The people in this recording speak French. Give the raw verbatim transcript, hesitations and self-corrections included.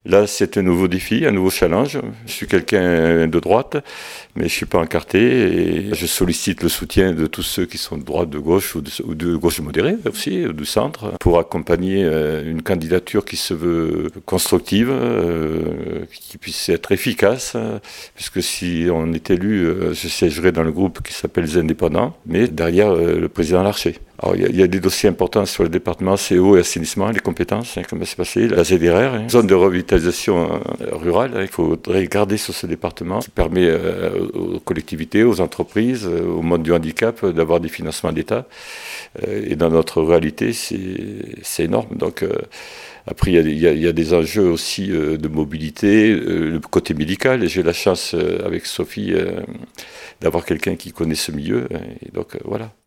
Là, c'est un nouveau défi, un nouveau challenge. Je suis quelqu'un de droite, mais je suis pas encarté et je sollicite le soutien de tous ceux qui sont de droite, de gauche ou de, ou de gauche modérée aussi, ou du centre, pour accompagner une candidature qui se veut constructive, euh, qui puisse être efficace, puisque si on est élu, je siégerai dans le groupe qui s'appelle les Indépendants, mais derrière euh, le président Larcher. Alors, il y, a, il y a des dossiers importants sur le département, c'est eau et assainissement, les compétences, hein, comment c'est passé, la Z R R, hein, zone de revitalisation euh, rurale, hein, il faudrait garder sur ce département qui permet euh, aux collectivités, aux entreprises, euh, au monde du handicap euh, d'avoir des financements d'État. Euh, et dans notre réalité, c'est, c'est énorme. Donc, euh, après, il y, y, y a des enjeux aussi euh, de mobilité, euh, le côté médical, et j'ai la chance euh, avec Sophie euh, d'avoir quelqu'un qui connaît ce milieu, hein, et donc euh, voilà.